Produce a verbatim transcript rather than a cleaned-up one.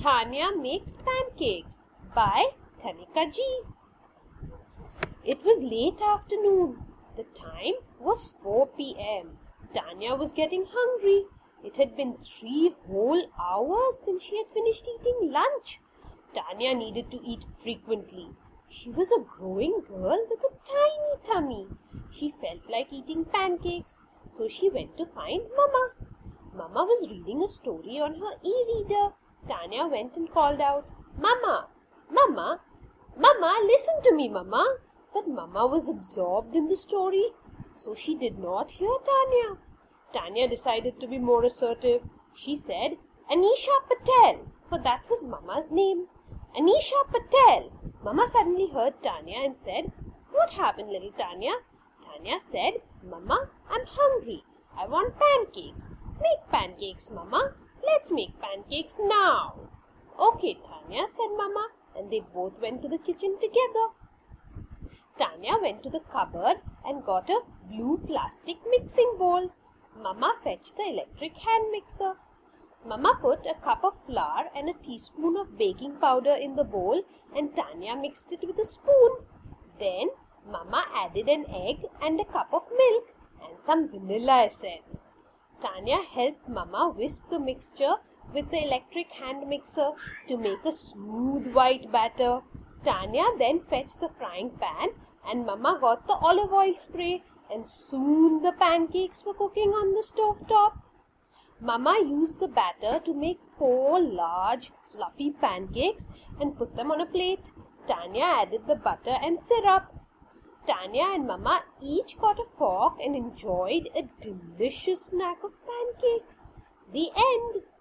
Tanya Makes Pancakes by Kanika G. It was late afternoon. The time was four p m Tanya was getting hungry. It had been three whole hours since she had finished eating lunch. Tanya needed to eat frequently. She was a growing girl with a tiny tummy. She felt like eating pancakes, so she went to find Mama. Mama was reading a story on her e-reader. Tanya went and called out, "Mama, Mama, Mama, listen to me, Mama." But Mama was absorbed in the story, so she did not hear Tanya. Tanya decided to be more assertive. She said, "Anisha Patel," for that was Mama's name. "Anisha Patel." Mama suddenly heard Tanya and said, "What happened, little Tanya?" Tanya said, "Mama, I'm hungry. I want pancakes. Make pancakes, Mama. Let's make pancakes now." "Okay, Tanya," said Mama, and they both went to the kitchen together. Tanya went to the cupboard and got a blue plastic mixing bowl. Mama fetched the electric hand mixer. Mama put a cup of flour and a teaspoon of baking powder in the bowl, and Tanya mixed it with a spoon. Then Mama added an egg and a cup of milk and some vanilla essence. Tanya helped Mama whisk the mixture with the electric hand mixer to make a smooth white batter. Tanya then fetched the frying pan, and Mama got the olive oil spray, and soon the pancakes were cooking on the stove top. Mama used the batter to make four large fluffy pancakes and put them on a plate. Tanya added the butter and syrup. Tanya and Mama each got a fork and enjoyed a delicious snack of pancakes. The end.